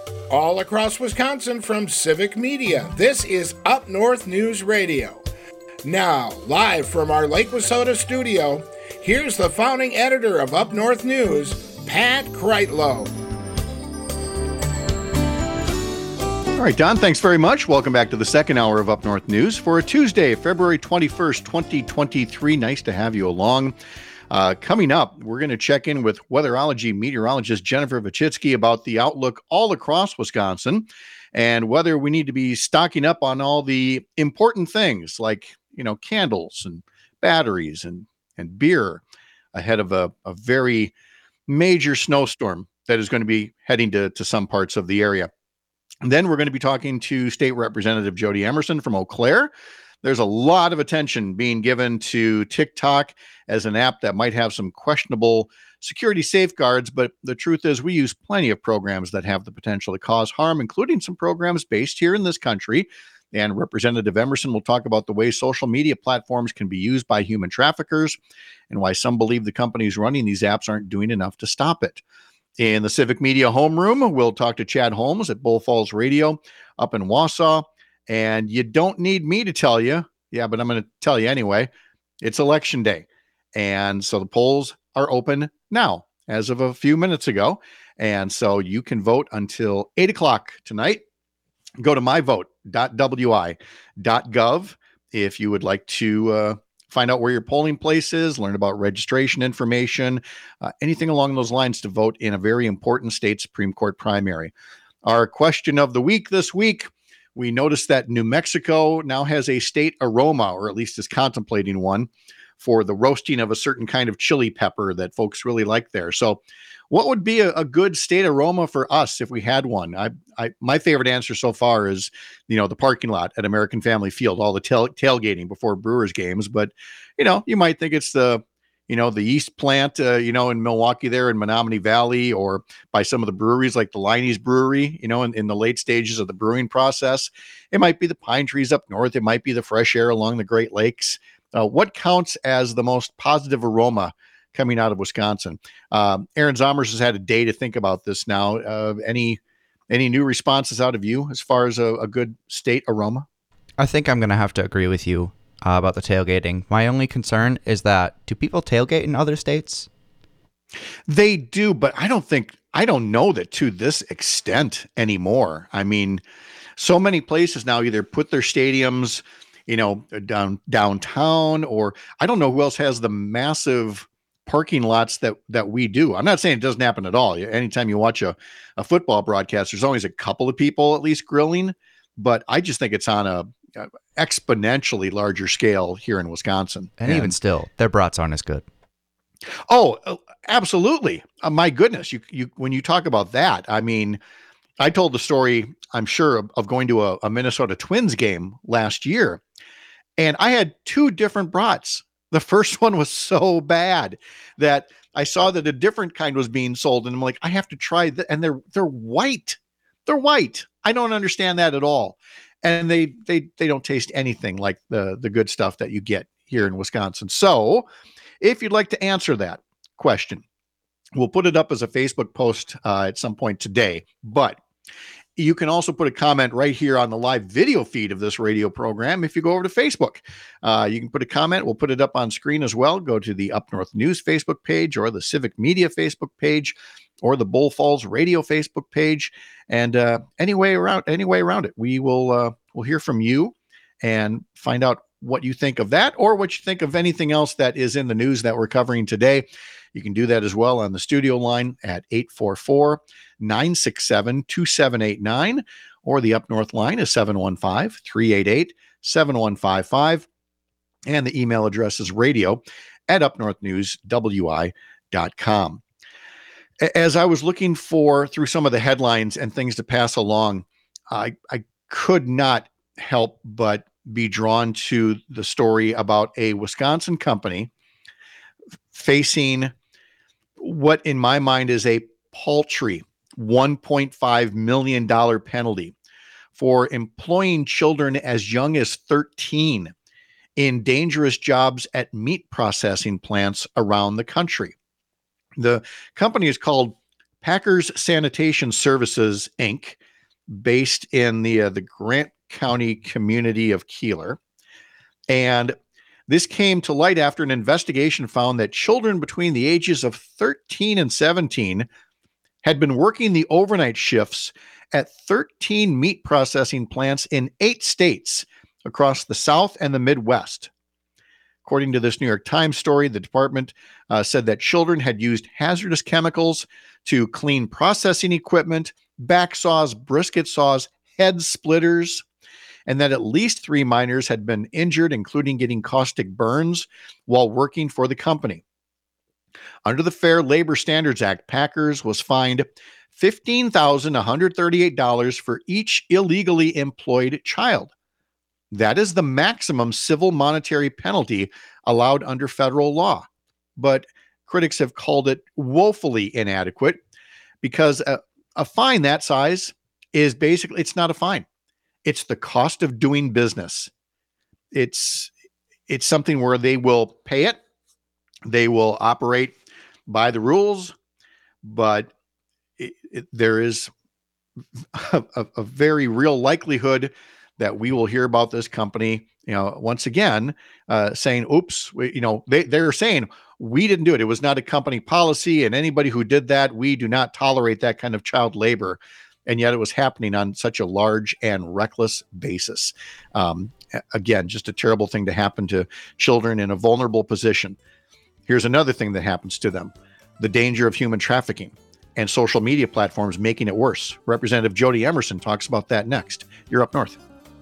All across Wisconsin from Civic Media, this is Up North News Radio. Now, live from our Lake Wissota studio, here's the founding editor of Up North News, Pat Kreitlow. All right, Don, thanks very much. Welcome back to the second hour of Up North News for a Tuesday, February 21st, 2023. Nice to have you along. Coming up, we're going to check in with weatherology meteorologist Jennifer Vichitsky about the outlook all across Wisconsin and whether we need to be stocking up on all the important things like, candles and batteries and beer ahead of a very major snowstorm that is going to be heading to some parts of the area. And then we're going to be talking to State Representative Jody Emerson from Eau Claire. There's a lot of attention being given to TikTok as an app that might have some questionable security safeguards, but the truth is we use plenty of programs that have the potential to cause harm, including some programs based here in this country. And Representative Emerson will talk about the way social media platforms can be used by human traffickers and why some believe the companies running these apps aren't doing enough to stop it. In the Civic Media homeroom, we'll talk to Chad Holmes at Bull Falls Radio up in Wausau. And you don't need me to tell you, but I'm going to tell you anyway, it's election day. And so the polls are open now as of a few minutes ago. And so you can vote until 8 o'clock tonight. Go to myvote.wi.gov if you would like to find out where your polling place is, learn about registration information, anything along those lines to vote in a very important state Supreme Court primary. Our question of the week this week, we noticed that New Mexico now has a state aroma, or at least is contemplating one, for the roasting of a certain kind of chili pepper that folks really like there. So what would be a good state aroma for us if we had one? My favorite answer so far is, the parking lot at American Family Field, all the tailgating before Brewers games. But, you might think it's the yeast plant, in Milwaukee there in Menominee Valley, or by some of the breweries like the Liney's Brewery, in the late stages of the brewing process. It might be the pine trees up north. It might be the fresh air along the Great Lakes. What counts as the most positive aroma coming out of Wisconsin? Aaron Zomers has had a day to think about this now. Any new responses out of you as far as a good state aroma? I think I'm going to have to agree with you about the tailgating. My only concern is that, do people tailgate in other states? They do, but I don't know that to this extent anymore. I mean, so many places now either put their stadiums, downtown, or I don't know who else has the massive parking lots that we do. I'm not saying it doesn't happen at all. Anytime you watch a football broadcast, there's always a couple of people at least grilling, but I just think it's on a exponentially larger scale here in Wisconsin. And even still, their brats aren't as good. Oh, absolutely. My goodness. You when you talk about that, I mean, I told the story, I'm sure, of going to a Minnesota Twins game last year, and I had two different brats. The first one was so bad that I saw that a different kind was being sold, and I'm like, I have to try that. And they're white. They're white. I don't understand that at all. And they don't taste anything like the good stuff that you get here in Wisconsin. So if you'd like to answer that question, we'll put it up as a Facebook post at some point today. But you can also put a comment right here on the live video feed of this radio program. If you go over to Facebook, you can put a comment. We'll put it up on screen as well. Go to the Up North News Facebook page or the Civic Media Facebook page or the Bull Falls Radio Facebook page. And any way around it, we will we'll hear from you and find out what you think of that or what you think of anything else that is in the news that we're covering today. You can do that as well on the studio line at 844-967-2789, or the Up North line is 715-388-7155. And the email address is radio@upnorthnewswi.com. As I was looking through some of the headlines and things to pass along, I could not help but be drawn to the story about a Wisconsin company facing what in my mind is a paltry $1.5 million penalty for employing children as young as 13 in dangerous jobs at meat processing plants around the country. The company is called Packers Sanitation Services, Inc., based in the Grant County community of Keeler. And this came to light after an investigation found that children between the ages of 13 and 17 had been working the overnight shifts at 13 meat processing plants in 8 states across the South and the Midwest. According to this New York Times story, the department said that children had used hazardous chemicals to clean processing equipment, back saws, brisket saws, head splitters, and that at least 3 minors had been injured, including getting caustic burns while working for the company. Under the Fair Labor Standards Act, Packers was fined $15,138 for each illegally employed child. That is the maximum civil monetary penalty allowed under federal law. But critics have called it woefully inadequate because a fine that size is basically, it's not a fine. It's the cost of doing business. It's something where they will pay it. They will operate by the rules, but there is a very real likelihood that we will hear about this company, once again, saying, oops, they're saying we didn't do it. It was not a company policy. And anybody who did that, we do not tolerate that kind of child labor. And yet it was happening on such a large and reckless basis. Again, just a terrible thing to happen to children in a vulnerable position. Here's another thing that happens to them: the danger of human trafficking and social media platforms making it worse. Representative Jody Emerson talks about that next. You're Up North.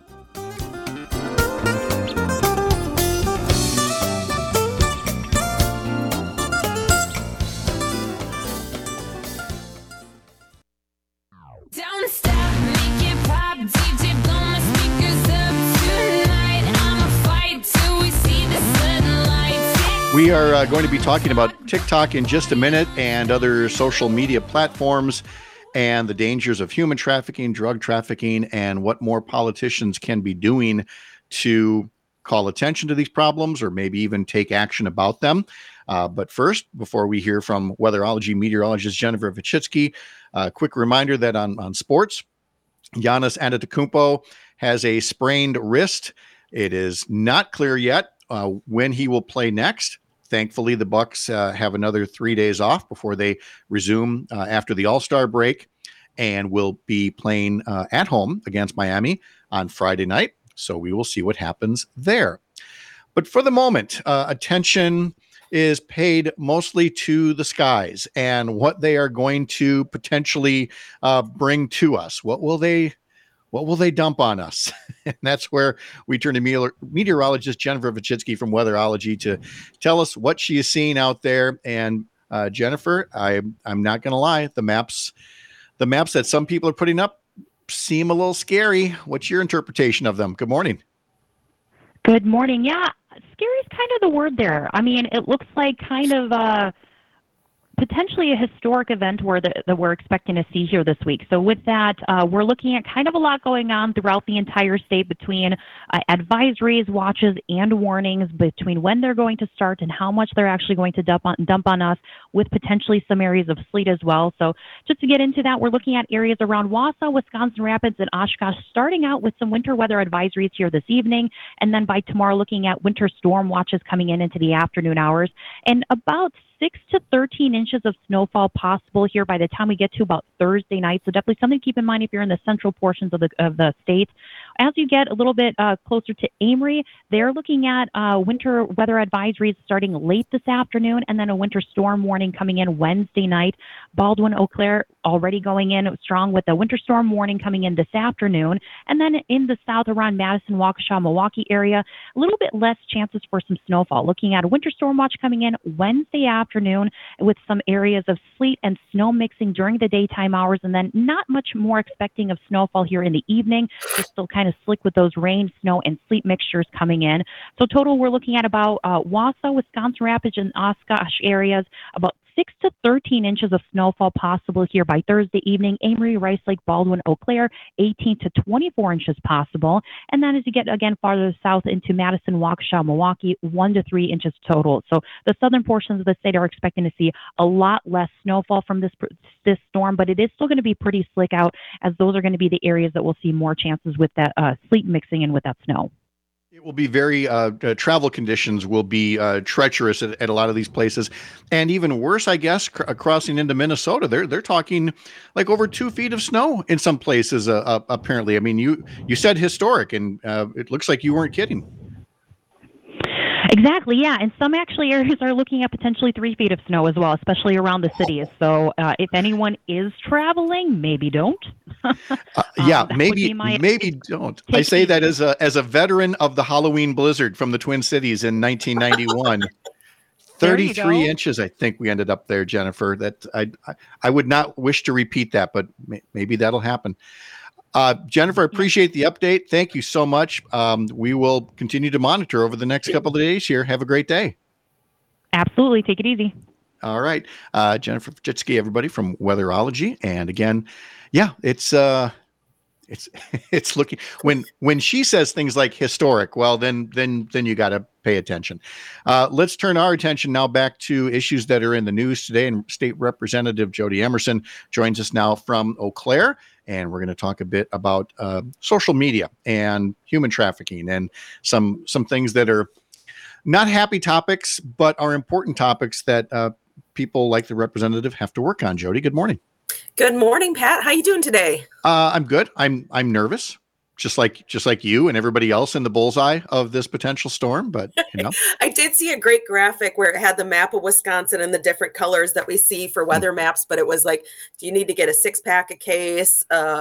Don't stop, make it pop, DJ blow my speakers up tonight. I'ma fight till we see the sunlight. We are going to be talking about TikTok in just a minute and other social media platforms and the dangers of human trafficking, drug trafficking, and what more politicians can be doing to call attention to these problems or maybe even take action about them. But first, before we hear from weatherology meteorologist Jennifer Vichitsky, a quick reminder that on sports, Giannis Antetokounmpo has a sprained wrist. It is not clear yet when he will play next. Thankfully, the Bucks have another 3 days off before they resume after the All-Star break, and will be playing at home against Miami on Friday night. So we will see what happens there. But for the moment, attention is paid mostly to the skies and what they are going to potentially bring to us. What will they dump on us? And that's where we turn to meteorologist Jennifer Vichitsky from Weatherology to tell us what she is seeing out there. And Jennifer, I'm not going to lie, the maps that some people are putting up seem a little scary. What's your interpretation of them? Good morning. Good morning. Yeah, scary is kind of the word there. I mean, it looks like kind of potentially a historic event that we're expecting to see here this week. So with that, we're looking at kind of a lot going on throughout the entire state between advisories, watches, and warnings between when they're going to start and how much they're actually going to dump on us, with potentially some areas of sleet as well. So just to get into that, we're looking at areas around Wausau, Wisconsin Rapids, and Oshkosh, starting out with some winter weather advisories here this evening, and then by tomorrow looking at winter storm watches coming into the afternoon hours, and about 6 to 13 inches of snowfall possible here by the time we get to about Thursday night. So definitely something to keep in mind if you're in the central portions of the state. As you get a little bit closer to Amory, they're looking at winter weather advisories starting late this afternoon, and then a winter storm warning coming in Wednesday night. Baldwin, Eau Claire already going in strong with a winter storm warning coming in this afternoon. And then in the south around Madison, Waukesha, Milwaukee area, a little bit less chances for some snowfall. Looking at a winter storm watch coming in Wednesday afternoon with some areas of sleet and snow mixing during the daytime hours, and then not much more expecting of snowfall here in the evening. Just still kind of slick with those rain, snow, and sleet mixtures coming in. So total, we're looking at about Wausau, Wisconsin Rapids, and Oshkosh areas, about 6 to 13 inches of snowfall possible here by Thursday evening. Amory, Rice Lake, Baldwin, Eau Claire, 18 to 24 inches possible. And then as you get again farther south into Madison, Waukesha, Milwaukee, 1 to 3 inches total. So the southern portions of the state are expecting to see a lot less snowfall from this storm, but it is still going to be pretty slick out, as those are going to be the areas that will see more chances with that sleet mixing in with that snow. It will be very travel conditions will be treacherous at a lot of these places, and even worse, I guess, crossing into Minnesota. They're talking like over 2 feet of snow in some places. Apparently, I mean, you said historic, and it looks like you weren't kidding. Exactly, yeah. And some actually areas are looking at potentially 3 feet of snow as well, especially around the cities. So if anyone is traveling, maybe don't. Maybe don't. I say that as a veteran of the Halloween blizzard from the Twin Cities in 1991. 33 inches, I think we ended up there, Jennifer. That I would not wish to repeat that, but maybe that'll happen. Jennifer, I appreciate the update. Thank you so much. We will continue to monitor over the next couple of days here. Have a great day. Absolutely. Take it easy. All right. Jennifer Fajitsky, everybody from Weatherology. And again, yeah, it's looking when she says things like historic, well, then you got to pay attention. Let's turn our attention now back to issues that are in the news today. And State Representative Jody Emerson joins us now from Eau Claire. And we're going to talk a bit about social media and human trafficking and some things that are not happy topics, but are important topics that people like the representative have to work on. Jody, good morning. Good morning, Pat. How you doing today? I'm good. I'm nervous, just like you and everybody else in the bullseye of this potential storm. But I did see a great graphic where it had the map of Wisconsin and the different colors that we see for weather maps. But it was like, do you need to get a 6-pack a case?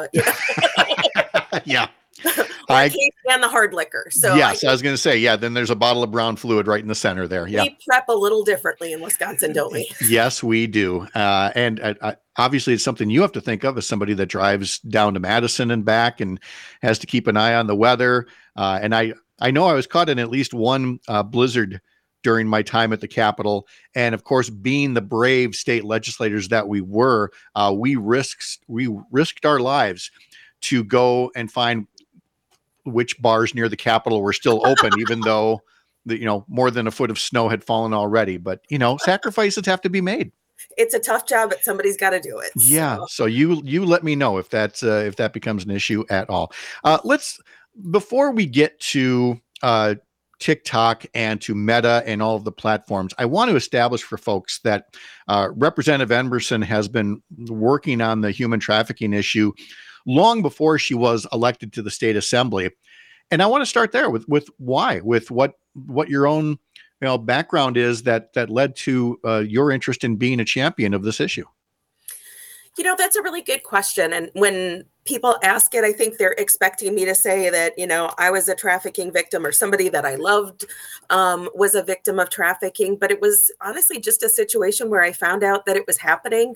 Yeah. I can't stand the hard liquor. So yes, I was going to say, yeah, then there's a bottle of brown fluid right in the center there. Yeah. We prep a little differently in Wisconsin, don't we? Yes, we do. And obviously it's something you have to think of as somebody that drives down to Madison and back and has to keep an eye on the weather. And I know I was caught in at least one blizzard during my time at the Capitol. And of course, being the brave state legislators that we were, we risked our lives to go and find which bars near the Capitol were still open, even though more than a foot of snow had fallen already. But sacrifices have to be made. It's a tough job, but somebody's got to do it. Yeah. So you let me know if that becomes an issue at all. Before we get to TikTok and to Meta and all of the platforms, I want to establish for folks that Representative Emerson has been working on the human trafficking issue long before she was elected to the state assembly. And I want to start there with why, with what your own background is that led to your interest in being a champion of this issue. That's a really good question. And when people ask it, I think they're expecting me to say that, I was a trafficking victim or somebody that I loved was a victim of trafficking. But it was honestly just a situation where I found out that it was happening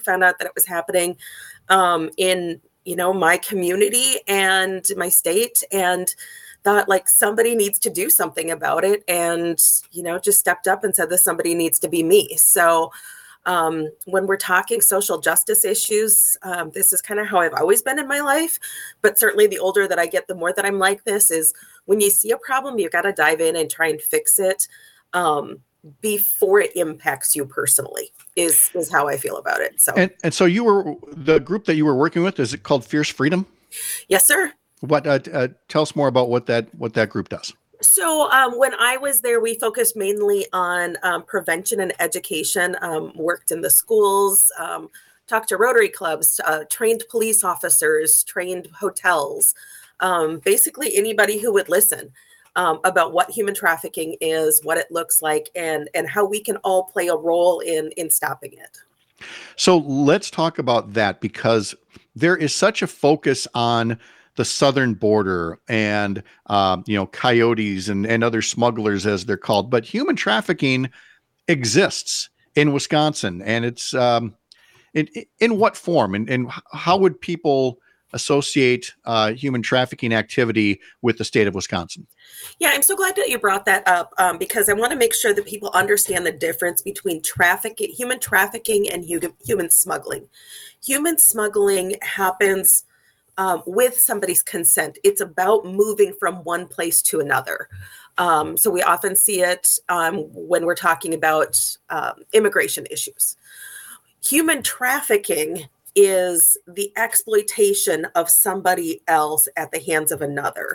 in my community and my state, and thought like somebody needs to do something about it, and just stepped up and said that somebody needs to be me. So when we're talking social justice issues, this is kind of how I've always been in my life, but certainly the older that I get, the more that I'm like this. Is when you see a problem, you've got to dive in and try and fix it before it impacts you personally, is how I feel about it. So and so the group that you were working with, is it called Fierce Freedom? Yes, sir. What tell us more about what that group does. So when I was there, we focused mainly on prevention and education, worked in the schools, talked to Rotary clubs, trained police officers, trained hotels, basically anybody who would listen about what human trafficking is, what it looks like, and how we can all play a role in stopping it. So let's talk about that, because there is such a focus on the southern border and, coyotes and other smugglers, as they're called. But human trafficking exists in Wisconsin, and it's in what form, and how would people associate human trafficking activity with the state of Wisconsin? Yeah, I'm so glad that you brought that up because I want to make sure that people understand the difference between human trafficking and human smuggling. Human smuggling happens with somebody's consent. It's about moving from one place to another. So we often see it when we're talking about immigration issues. Human trafficking is the exploitation of somebody else at the hands of another.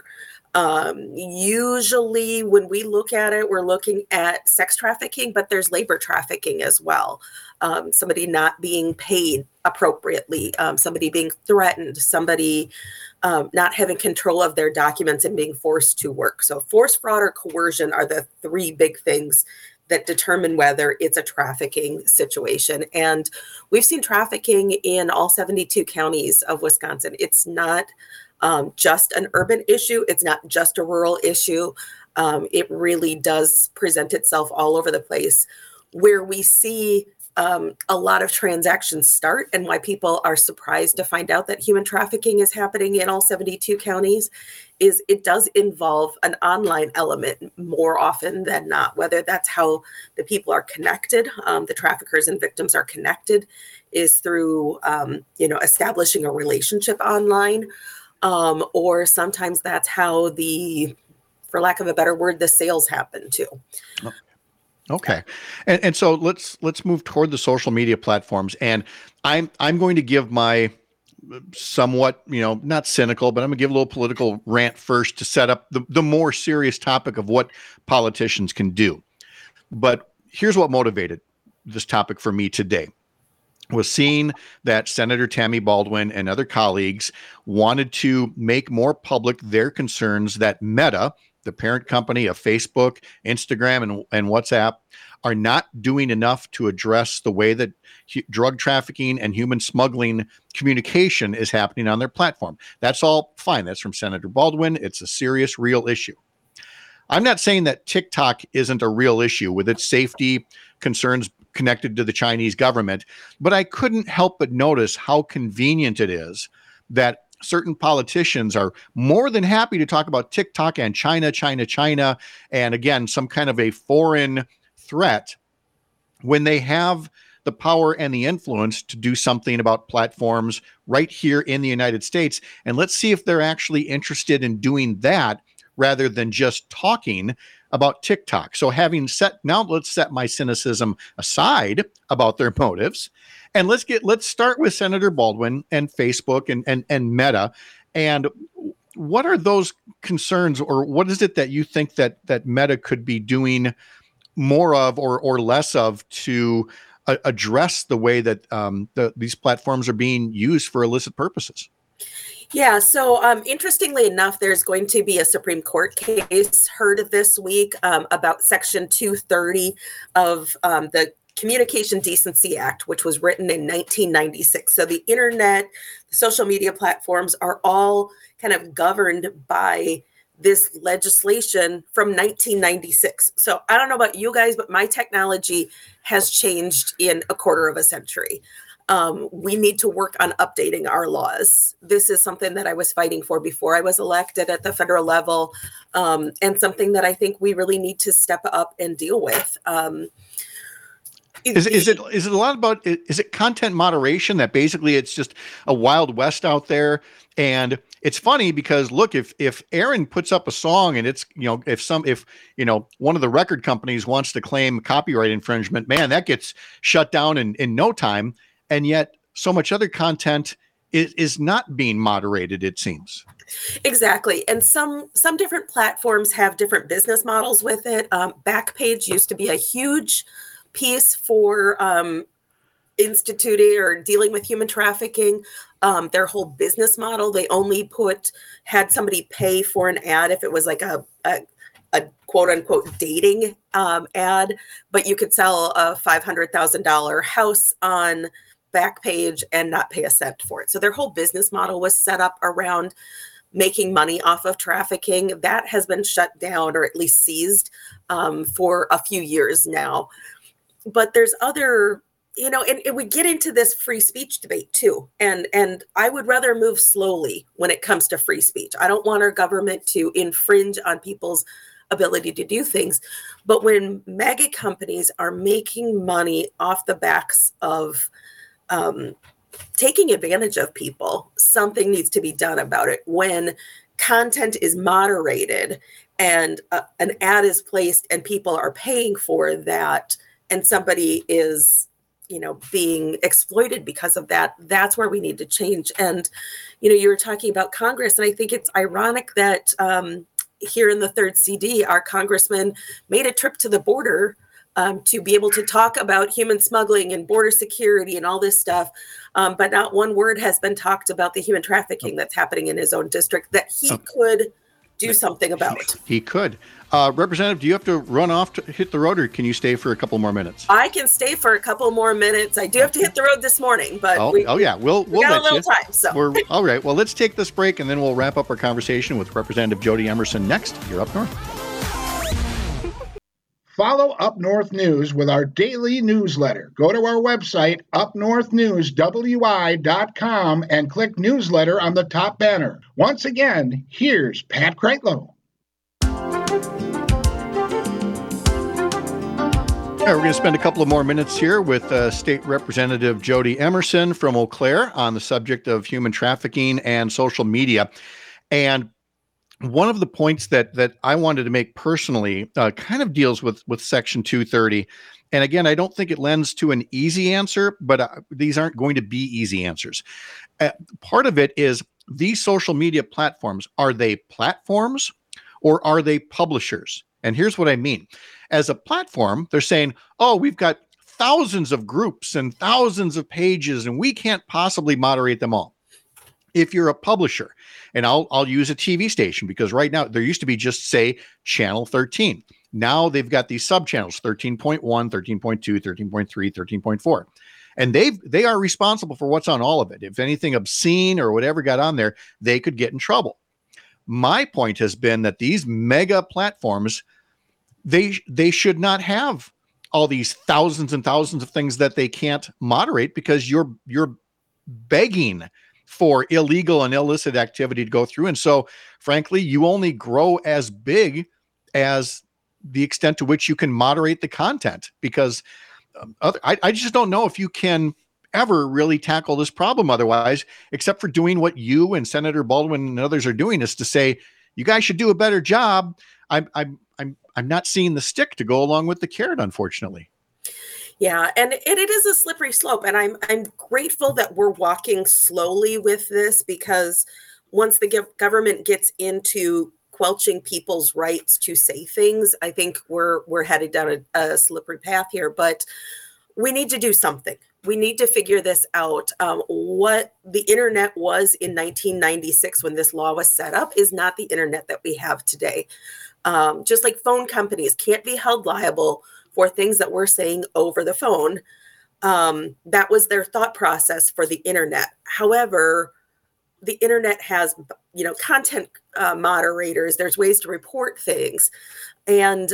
Usually when we look at it, we're looking at sex trafficking, but there's labor trafficking as well. Somebody not being paid appropriately, somebody being threatened, somebody not having control of their documents and being forced to work. So force, fraud, or coercion are the three big things that determine whether it's a trafficking situation. And we've seen trafficking in all 72 counties of Wisconsin. It's not just an urban issue. It's not just a rural issue. It really does present itself all over the place. Where we see a lot of transactions start and why people are surprised to find out that human trafficking is happening in all 72 counties is it does involve an online element more often than not, whether that's how the people are connected, the traffickers and victims are connected, is through, establishing a relationship online, or sometimes that's how for lack of a better word, the sales happen too. Okay. And so let's move toward the social media platforms. And I'm going to give my somewhat, not cynical, but I'm gonna give a little political rant first to set up the more serious topic of what politicians can do. But here's what motivated this topic for me today. Was seeing that Senator Tammy Baldwin and other colleagues wanted to make more public their concerns that Meta, the parent company of Facebook, Instagram, and WhatsApp, are not doing enough to address the way that drug trafficking and human smuggling communication is happening on their platform. That's all fine. That's from Senator Baldwin. It's a serious, real issue. I'm not saying that TikTok isn't a real issue with its safety concerns connected to the Chinese government, but I couldn't help but notice how convenient it is that certain politicians are more than happy to talk about TikTok and China, and again, some kind of a foreign threat when they have the power and the influence to do something about platforms right here in the United States. And let's see if they're actually interested in doing that rather than just talking about TikTok. So let's set my cynicism aside about their motives. And let's start with Senator Baldwin and Facebook and Meta. And what are those concerns, or what is it that you think that Meta could be doing more of or less of to address the way that these platforms are being used for illicit purposes? Yeah, so interestingly enough, there's going to be a Supreme Court case heard this week about Section 230 of the Communication Decency Act, which was written in 1996. So the internet, the social media platforms are all kind of governed by this legislation from 1996. So I don't know about you guys, but my technology has changed in a quarter of a century. We need to work on updating our laws. This is something that I was fighting for before I was elected at the federal level, and something that I think we really need to step up and deal with. Is it a lot about, is it content moderation that basically it's just a wild west out there? And it's funny because look, if Aaron puts up a song and it's, if one of the record companies wants to claim copyright infringement, man, that gets shut down in no time. And yet so much other content is not being moderated, it seems. Exactly. And some different platforms have different business models with it. Backpage used to be a huge piece for instituting or dealing with human trafficking. Their whole business model, they only had somebody pay for an ad if it was like a quote unquote dating ad, but you could sell a $500,000 house on Backpage and not pay a cent for it. So their whole business model was set up around making money off of trafficking. That has been shut down or at least seized for a few years now. But there's other and we get into this free speech debate too. And I would rather move slowly when it comes to free speech. I don't want our government to infringe on people's ability to do things. But when mega companies are making money off the backs of taking advantage of people, something needs to be done about it. When content is moderated and an ad is placed and people are paying for that, and somebody is being exploited because of that, that's where we need to change. And you were talking about Congress, and I think it's ironic that here in the third CD, our congressman made a trip to the border to be able to talk about human smuggling and border security and all this stuff. But not one word has been talked about the human trafficking that's happening in his own district that he could do something about. He could. Representative, do you have to run off to hit the road, or can you stay for a couple more minutes? I can stay for a couple more minutes. I do have to hit the road this morning, but yeah, we'll got let a little you. time. So All right. Well, let's take this break, and then we'll wrap up our conversation with Representative Jody Emerson next. You're Up North. Follow Up North News with our daily newsletter. Go to our website, upnorthnewswi.com, and click newsletter on the top banner. Once again, here's Pat Kreitlow. All right, we're going to spend a couple of more minutes here with State Representative Jody Emerson from Eau Claire on the subject of human trafficking and social media. And one of the points that I wanted to make personally kind of deals with Section 230. And again, I don't think it lends to an easy answer, but these aren't going to be easy answers. Part of it is these social media platforms, are they platforms or are they publishers? And here's what I mean. As a platform, they're saying, oh, we've got thousands of groups and thousands of pages, and we can't possibly moderate them all. If you're a publisher, and I'll use a TV station, because right now there used to be just, say, Channel 13. Now they've got these sub-channels, 13.1, 13.2, 13.3, 13.4. And they are responsible for what's on all of it. If anything obscene or whatever got on there, they could get in trouble. My point has been that these mega platforms, they should not have all these thousands and thousands of things that they can't moderate, because you're begging for illegal and illicit activity to go through. And so, frankly, you only grow as big as the extent to which you can moderate the content, because I just don't know if you can ever really tackle this problem otherwise, except for doing what you and Senator Baldwin and others are doing, is to say, you guys should do a better job. I'm not seeing the stick to go along with the carrot, unfortunately. Yeah, and it is a slippery slope, and I'm grateful that we're walking slowly with this, because once the government gets into quelching people's rights to say things, I think we're headed down a slippery path here. But we need to do something. We need to figure this out. What the internet was in 1996 when this law was set up is not the internet that we have today. Just like phone companies can't be held liable for things that we're saying over the phone. That was their thought process for the internet. However, the internet has, content moderators. There's ways to report things. And,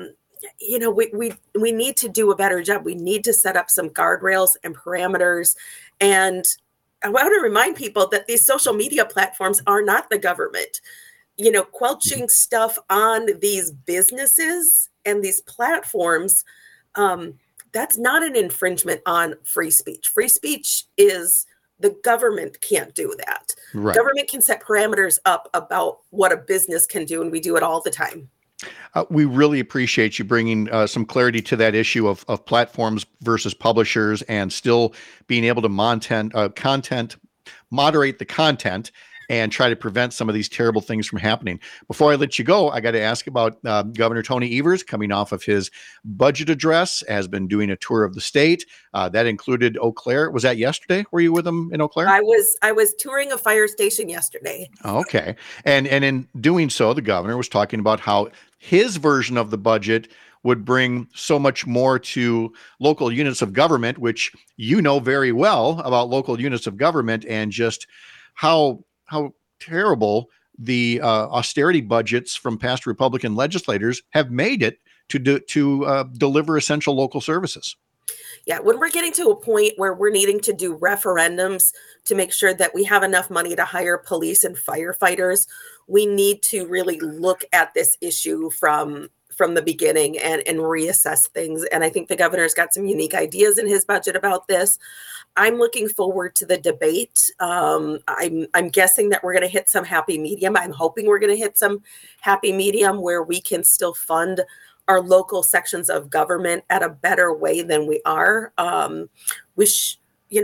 we need to do a better job. We need to set up some guardrails and parameters. And I want to remind people that these social media platforms are not the government. Quelching stuff on these businesses and these platforms, that's not an infringement on free speech. Free speech is, the government can't do that. Right. Government can set parameters up about what a business can do, and we do it all the time. We really appreciate you bringing some clarity to that issue of platforms versus publishers, and still being able to moderate the content and try to prevent some of these terrible things from happening. Before I let you go, I got to ask about Governor Tony Evers, coming off of his budget address, has been doing a tour of the state. That included Eau Claire. Was that yesterday? Were you with him in Eau Claire? I was touring a fire station yesterday. Okay. And in doing so, the governor was talking about how his version of the budget would bring so much more to local units of government, which you know very well about local units of government, and just how terrible the austerity budgets from past Republican legislators have made it to deliver essential local services. Yeah, when we're getting to a point where we're needing to do referendums to make sure that we have enough money to hire police and firefighters, we need to really look at this issue from the beginning and reassess things. And I think the governor's got some unique ideas in his budget about this. I'm looking forward to the debate. I'm guessing that we're going to hit some happy medium. I'm hoping we're going to hit some happy medium where we can still fund our local sections of government at a better way than we are. Which,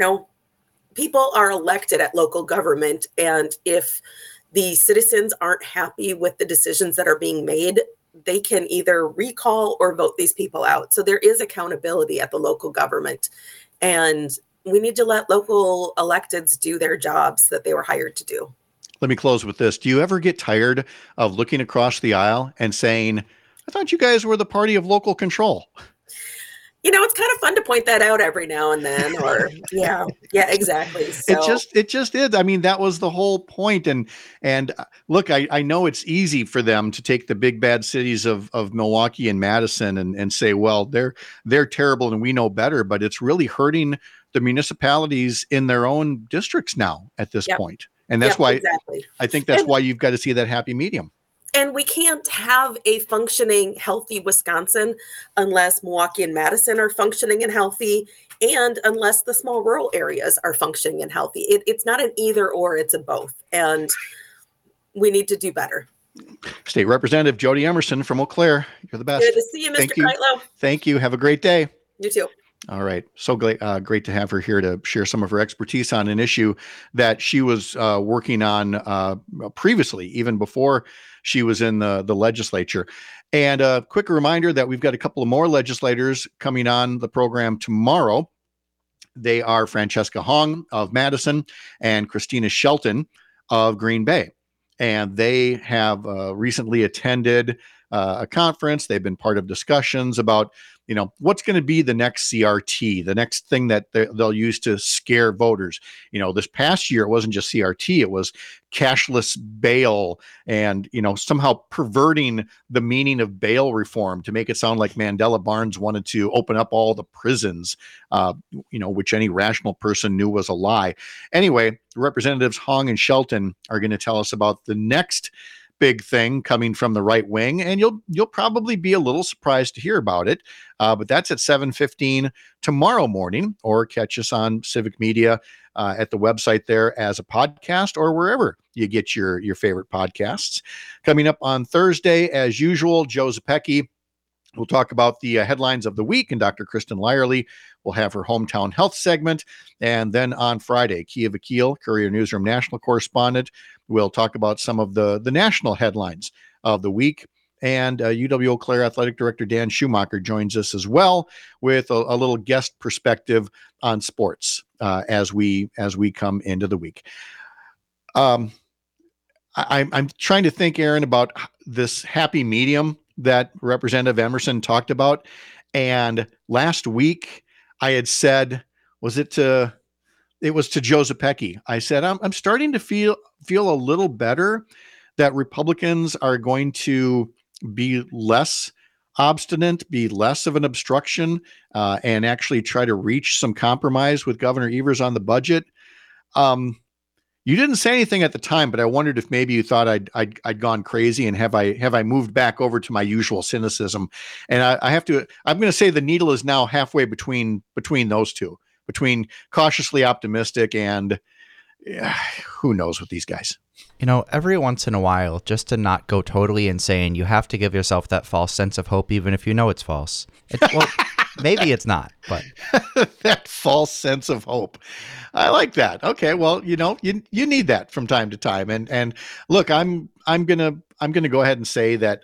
people are elected at local government. And if the citizens aren't happy with the decisions that are being made, they can either recall or vote these people out. So there is accountability at the local government. And we need to let local electeds do their jobs that they were hired to do. Let me close with this. Do you ever get tired of looking across the aisle and saying, I thought you guys were the party of local control? It's kind of fun to point that out every now and then, or yeah, exactly. So It just is. I mean, that was the whole point. And look, I know it's easy for them to take the big bad cities of Milwaukee and Madison and say, well, they're terrible and we know better, but it's really hurting the municipalities in their own districts now at this point. And that's why exactly. I think that's why you've got to see that happy medium. And we can't have a functioning, healthy Wisconsin unless Milwaukee and Madison are functioning and healthy, and unless the small rural areas are functioning and healthy. It's not an either or, it's a both. And we need to do better. State Representative Jody Emerson from Eau Claire. You're the best. Good to see you, Mr. Kreitlow. Thank you. Have a great day. You too. All right. So great to have her here to share some of her expertise on an issue that she was working on previously, even before she was in the legislature. And a quick reminder that we've got a couple of more legislators coming on the program tomorrow. They are Francesca Hong of Madison and Christina Shelton of Green Bay. And they have recently attended a conference. They've been part of discussions about what's going to be the next CRT, the next thing that they'll use to scare voters. This past year, it wasn't just CRT, it was cashless bail and, somehow perverting the meaning of bail reform to make it sound like Mandela Barnes wanted to open up all the prisons, which any rational person knew was a lie. Anyway, Representatives Hong and Shelton are going to tell us about the next big thing coming from the right wing, and you'll probably be a little surprised to hear about it. But that's at 7:15 tomorrow morning, or catch us on Civic Media at the website there as a podcast or wherever you get your favorite podcasts. Coming up on Thursday, as usual, Joe Zepecki will talk about the headlines of the week, and Dr. Kristen Lyerly will have her hometown health segment. And then on Friday, Kia Vakil, Courier Newsroom national correspondent, will talk about some of the national headlines of the week. And UW Eau Claire Athletic Director Dan Schumacher joins us as well with a little guest perspective on sports as we come into the week. I'm trying to think, Aaron, about this happy medium that Representative Emerson talked about. And last week I had said, it was to Joe Zepecki. I said, I'm starting to feel a little better that Republicans are going to be less obstinate, be less of an obstruction, and actually try to reach some compromise with Governor Evers on the budget. You didn't say anything at the time, but I wondered if maybe you thought I'd gone crazy, and have I moved back over to my usual cynicism? And I'm going to say the needle is now halfway between those two, between cautiously optimistic and who knows with these guys. Every once in a while, just to not go totally insane, you have to give yourself that false sense of hope, even if you know it's false. Maybe it's not, but that false sense of hope. I like that. Okay. Well, you need that from time to time. And look, I'm going to go ahead and say that,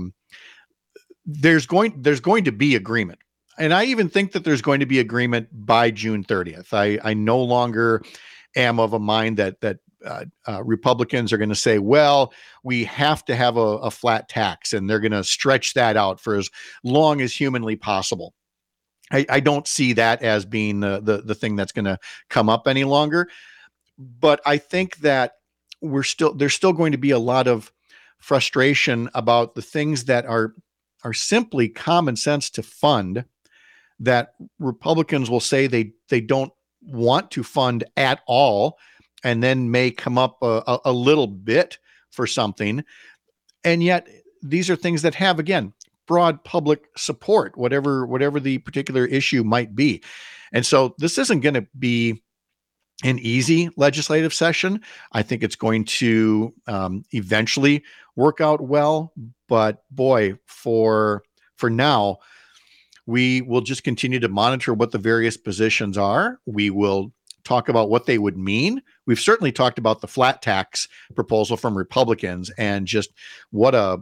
there's going to be agreement. And I even think that there's going to be agreement by June 30th. I no longer am of a mind that Republicans are going to say, well, we have to have a flat tax, and they're going to stretch that out for as long as humanly possible. I don't see that as being the thing that's going to come up any longer. But I think that there's still going to be a lot of frustration about the things that are simply common sense to fund that Republicans will say they don't want to fund at all, and then may come up a little bit for something. And yet these are things that have, again, broad public support, whatever the particular issue might be. And so this isn't going to be an easy legislative session. I think it's going to eventually work out well, but boy, for now, we will just continue to monitor what the various positions are. We will talk about what they would mean. We've certainly talked about the flat tax proposal from Republicans, and just what a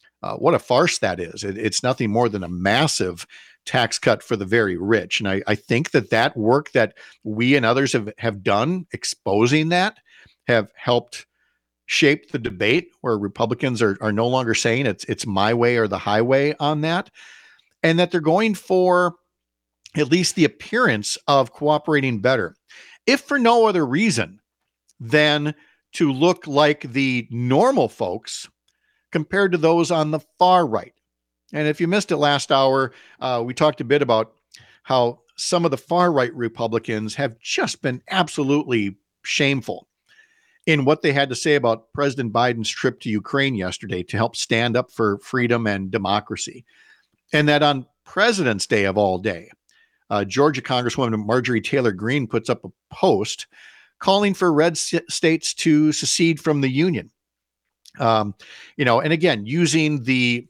farce that is. It's nothing more than a massive tax cut for the very rich. And I think that work that we and others have done exposing that have helped shape the debate, where Republicans are no longer saying it's my way or the highway on that, and that they're going for at least the appearance of cooperating better, if for no other reason than to look like the normal folks compared to those on the far right. And if you missed it last hour, we talked a bit about how some of the far right Republicans have just been absolutely shameful in what they had to say about President Biden's trip to Ukraine yesterday to help stand up for freedom and democracy. And that on President's Day of all day, Georgia Congresswoman Marjorie Taylor Greene puts up a post calling for red states to secede from the union. And again, using the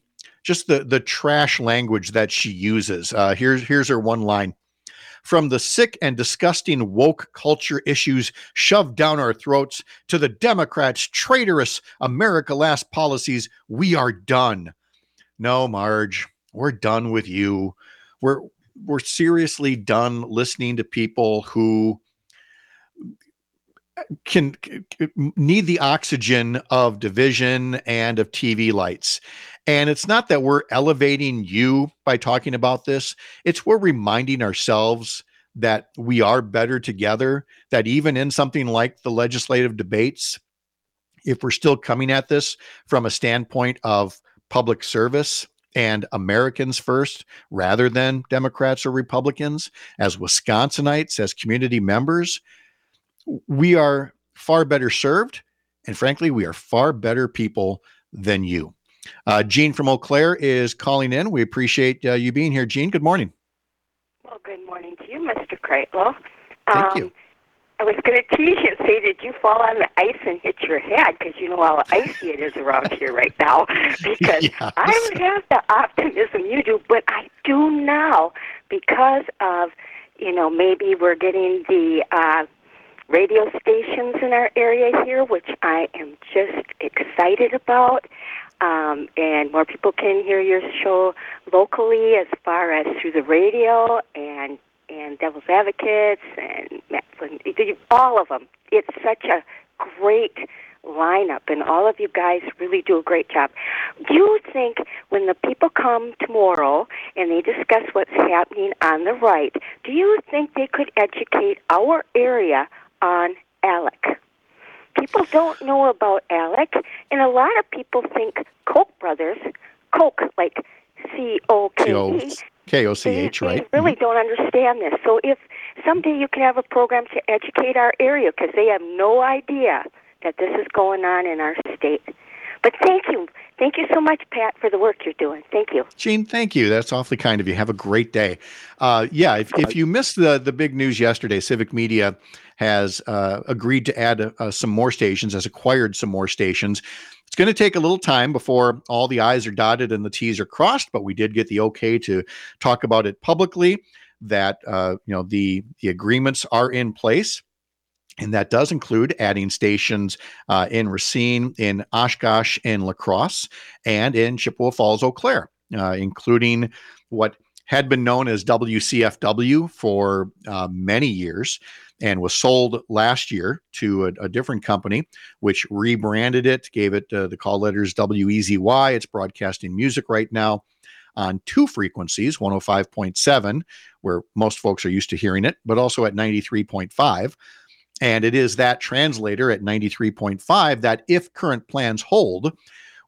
trash language that she uses. Here's her one line. From the sick and disgusting woke culture issues shoved down our throats to the Democrats' traitorous America Last policies, we are done. No, Marge, we're done with you. We're seriously done listening to people who can need the oxygen of division and of TV lights. And it's not that we're elevating you by talking about this. It's we're reminding ourselves that we are better together, that even in something like the legislative debates, if we're still coming at this from a standpoint of public service and Americans first, rather than Democrats or Republicans, as Wisconsinites, as community members, we are far better served. And frankly, we are far better people than you. Jean from Eau Claire is calling in. We appreciate you being here. Jean, good morning. Well, good morning to you, Mr. Kreitlow. Thank you. I was going to tease you and say, did you fall on the ice and hit your head? Because you know how icy it is around here right now. Because Yes. I don't have the optimism you do, but I do now because of, maybe we're getting the radio stations in our area here, which I am just excited about. And more people can hear your show locally as far as through the radio and Devil's Advocates and Matt Flynn, all of them. It's such a great lineup, and all of you guys really do a great job. Do you think when the people come tomorrow and they discuss what's happening on the right, do you think they could educate our area on ALEC? People don't know about ALEC, and a lot of people think Koch brothers, Koch, like C-O-K-E. K-O-C-H, right? They really don't understand this. So if someday you can have a program to educate our area, because they have no idea that this is going on in our state. But thank you. Thank you so much, Pat, for the work you're doing. Thank you. Jean, thank you. That's awfully kind of you. Have a great day. If you missed the big news yesterday, Civic Media has agreed to add some more stations, has acquired some more stations. It's going to take a little time before all the I's are dotted and the T's are crossed, but we did get the okay to talk about it publicly, that the agreements are in place. And that does include adding stations in Racine, in Oshkosh, in La Crosse, and in Chippewa Falls, Eau Claire, including what had been known as WCFW for many years and was sold last year to a different company, which rebranded it, gave it the call letters WEZY. It's broadcasting music right now on two frequencies, 105.7, where most folks are used to hearing it, but also at 93.5. And it is that translator at 93.5 that, if current plans hold,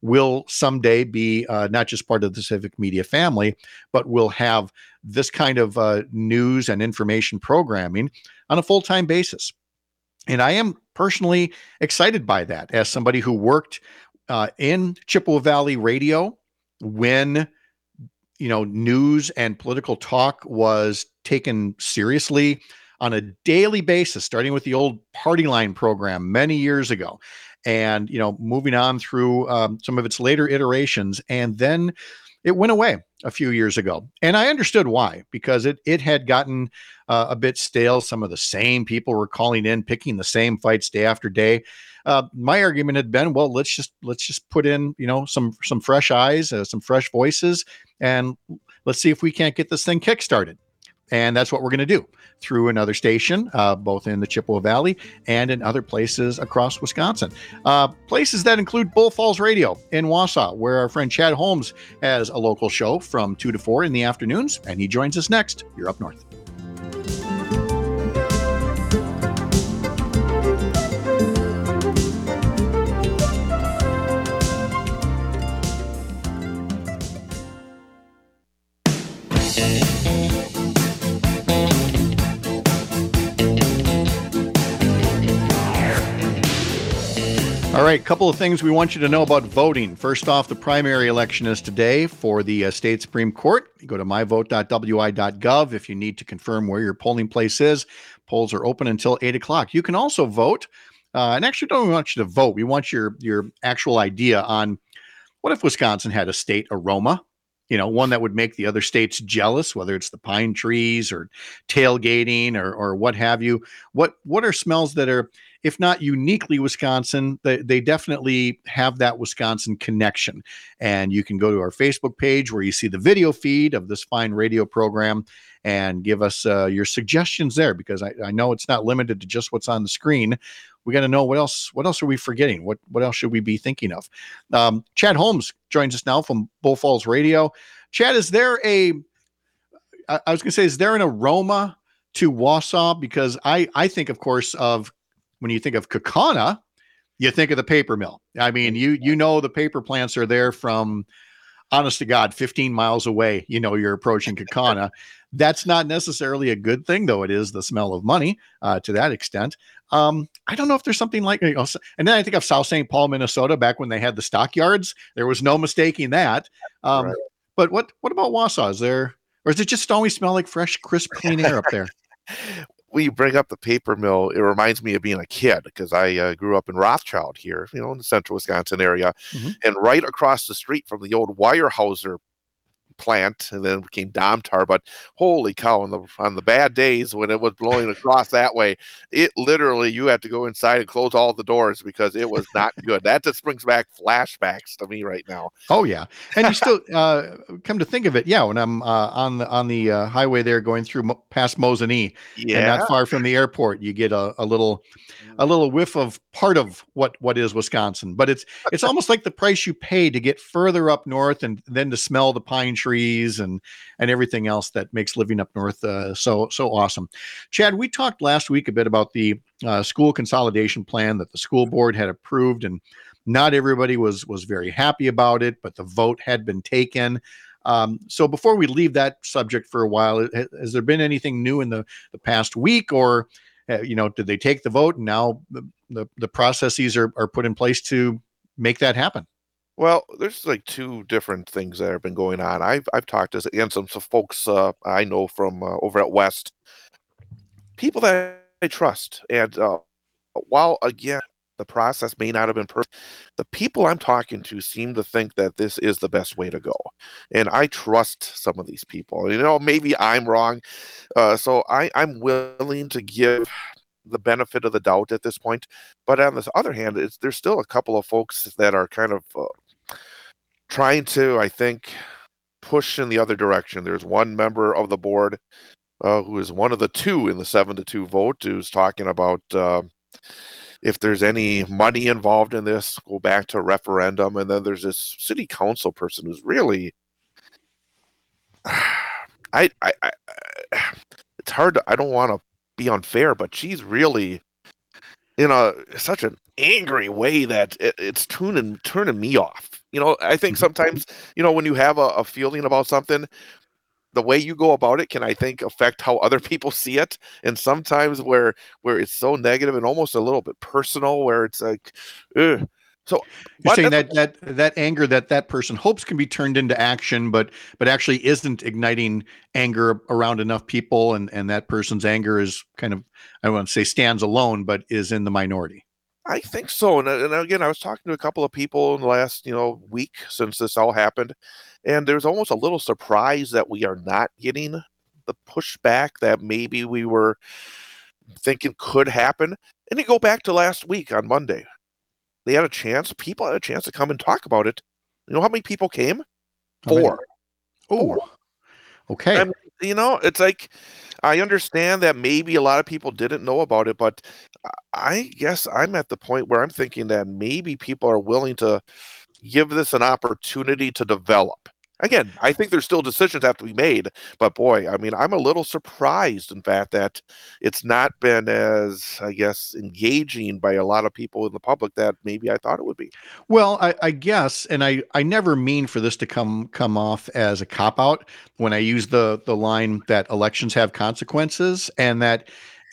will someday be not just part of the Civic Media family, but will have this kind of news and information programming on a full-time basis. And I am personally excited by that as somebody who worked in Chippewa Valley radio when news and political talk was taken seriously on a daily basis, starting with the old Party Line program many years ago, and moving on through some of its later iterations, and then it went away a few years ago. And I understood why, because it had gotten a bit stale. Some of the same people were calling in, picking the same fights day after day. My argument had been, well, let's just put in, some fresh eyes, some fresh voices, and let's see if we can't get this thing kickstarted. And that's what we're going to do through another station, both in the Chippewa Valley and in other places across Wisconsin. Places that include Bull Falls Radio in Wausau, where our friend Chad Holmes has a local show from 2 to 4 in the afternoons, and he joins us next. You're Up North. All right, a couple of things we want you to know about voting. First off, the primary election is today for the state Supreme Court. You go to myvote.wi.gov if you need to confirm where your polling place is. Polls are open until 8 o'clock. You can also vote, and actually don't want you to vote. We want your actual idea on what if Wisconsin had a state aroma, one that would make the other states jealous, whether it's the pine trees or tailgating or what have you. What are smells that are, if not uniquely Wisconsin, they definitely have that Wisconsin connection. And you can go to our Facebook page where you see the video feed of this fine radio program and give us your suggestions there, because I know it's not limited to just what's on the screen. We got to know what else are we forgetting? What else should we be thinking of? Chad Holmes joins us now from Bull Falls Radio. Chad, is there an aroma to Wausau? Because I think, of course, of when you think of Kaukauna, you think of the paper mill. I mean, the paper plants are there from, honest to God, 15 miles away. You're approaching Kaukauna. That's not necessarily a good thing, though it is the smell of money to that extent. I don't know if there's something like, and then I think of South St. Paul, Minnesota, back when they had the stockyards. There was no mistaking that. Right. But what about Wausau? Is there, or does it just always smell like fresh, crisp, clean air up there? When you bring up the paper mill, it reminds me of being a kid, because I grew up in Rothschild here, in the central Wisconsin area, and right across the street from the old Weyerhaeuser plant, and then it became Domtar. But holy cow, on the bad days when it was blowing across that way, it literally, you had to go inside and close all the doors because it was not good. That just brings back flashbacks to me right now. Oh yeah, and you still come to think of it, when I'm on the highway there going through past Mosinee, and not far from the airport, you get a little whiff of part of what is Wisconsin. But it's almost like the price you pay to get further up north and then to smell the pine trees and everything else that makes living up north so awesome. Chad, we talked last week a bit about the school consolidation plan that the school board had approved, and not everybody was very happy about it, but the vote had been taken. So before we leave that subject for a while, has there been anything new in the past week, or did they take the vote and now the processes are put in place to make that happen? Well, there's like two different things that have been going on. I've talked to some folks I know from over at West, people that I trust, and while again the process may not have been perfect, the people I'm talking to seem to think that this is the best way to go, and I trust some of these people. Maybe I'm wrong, so I'm willing to give the benefit of the doubt at this point. But on the other hand, there's still a couple of folks that are kind of trying to, I think, push in the other direction. There's one member of the board who is one of the two in the 7-2 vote, who's talking about if there's any money involved in this, go back to a referendum. And then there's this city council person who's really, it's hard to, I don't want to be unfair, but she's really in such an angry way that it's turning me off. I think sometimes, when you have a feeling about something, the way you go about it can, I think, affect how other people see it. And sometimes where it's so negative and almost a little bit personal, where it's like, ugh. So you're saying that anger that person hopes can be turned into action, but actually isn't igniting anger around enough people, and that person's anger is kind of, I don't want to say stands alone, but is in the minority. I think so. And again, I was talking to a couple of people in the last, week since this all happened, and there's almost a little surprise that we are not getting the pushback that maybe we were thinking could happen. And you go back to last week on Monday. People had a chance to come and talk about it. You know how many people came? 4. Oh, okay. And, it's like, I understand that maybe a lot of people didn't know about it, but I guess I'm at the point where I'm thinking that maybe people are willing to give this an opportunity to develop. Again, I think there's still decisions have to be made, but boy, I mean, I'm a little surprised, in fact, that it's not been as, I guess, engaging by a lot of people in the public that maybe I thought it would be. Well, I guess, and I never mean for this to come off as a cop-out when I use the line that elections have consequences, and that,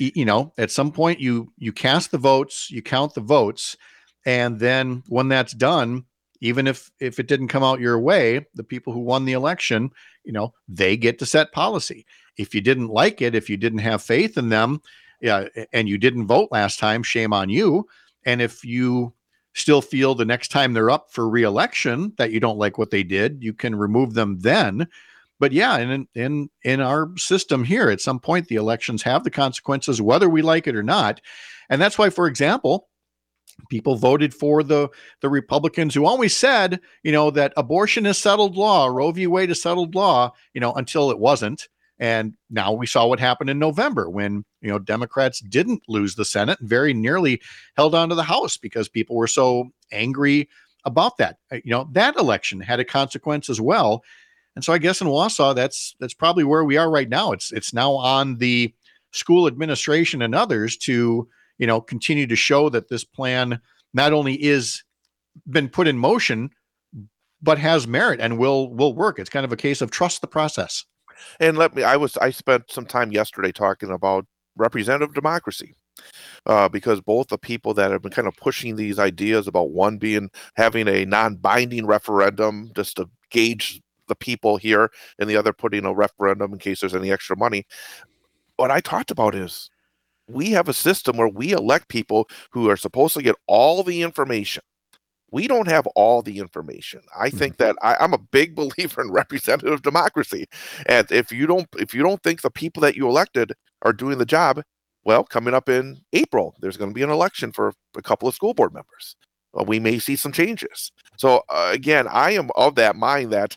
at some point you cast the votes, you count the votes, and then when that's done, even if it didn't come out your way, the people who won the election, they get to set policy. If you didn't like it, if you didn't have faith in them, and you didn't vote last time, shame on you. And if you still feel the next time they're up for re-election that you don't like what they did, you can remove them then. But yeah, in our system here, at some point, the elections have the consequences, whether we like it or not. And that's why, for example, people voted for the Republicans who always said, that abortion is settled law, Roe v. Wade is settled law, until it wasn't. And now we saw what happened in November when, Democrats didn't lose the Senate and very nearly held on to the House because people were so angry about that. That election had a consequence as well. And so I guess in Wausau, that's probably where we are right now. It's now on the school administration and others to continue to show that this plan not only is been put in motion, but has merit and will work. It's kind of a case of trust the process. And I spent some time yesterday talking about representative democracy, because both the people that have been kind of pushing these ideas about one having a non-binding referendum just to gauge the people here, and the other putting a referendum in case there's any extra money. What I talked about is, we have a system where we elect people who are supposed to get all the information. We don't have all the information. I think that I'm a big believer in representative democracy. And if you don't think the people that you elected are doing the job, well, coming up in April, there's going to be an election for a couple of school board members. We may see some changes. So again, I am of that mind that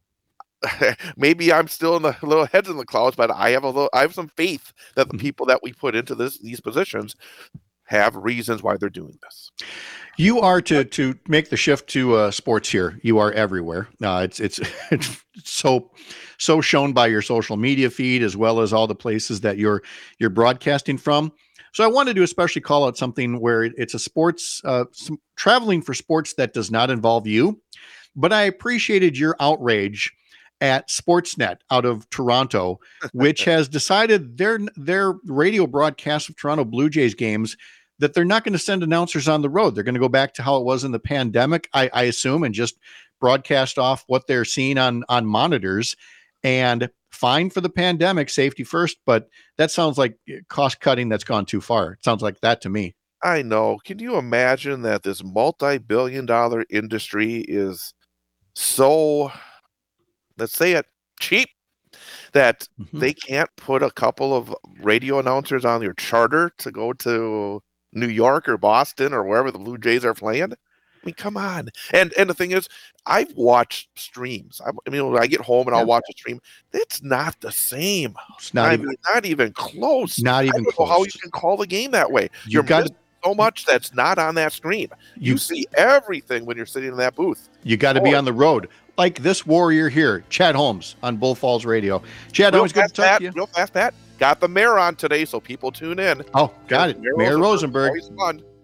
maybe I'm still in the little heads in the clouds, but I have some faith that the people that we put into these positions have reasons why they're doing this. You are to make the shift to sports here. You are everywhere. It's so shown by your social media feed as well as all the places that you're broadcasting from. So I wanted to especially call out something where it's a sports traveling for sports that does not involve you, but I appreciated your outrage at Sportsnet out of Toronto, which has decided their radio broadcast of Toronto Blue Jays games that they're not going to send announcers on the road. They're going to go back to how it was in the pandemic, I assume, and just broadcast off what they're seeing on monitors. And fine for the pandemic, safety first, but that sounds like cost cutting that's gone too far. It sounds like that to me. I know. Can you imagine that this multi-billion-dollar industry is so, let's say it, cheap, that they can't put a couple of radio announcers on your charter to go to New York or Boston or wherever the Blue Jays are playing? I mean, come on. And the thing is, I've watched streams. I mean, when I get home and I'll watch a stream, it's not the same. It's not even close. Not even close. I don't know how you can call the game that way. You're missing so much that's not on that screen. You see everything when you're sitting in that booth. You got to be on the road. Like this warrior here, Chad Holmes on Bull Falls Radio. Chad, always good to talk to you. Real fast, Pat. got the mayor on today, so people tune in. Oh, got it. Mayor Rosenberg. Always fun.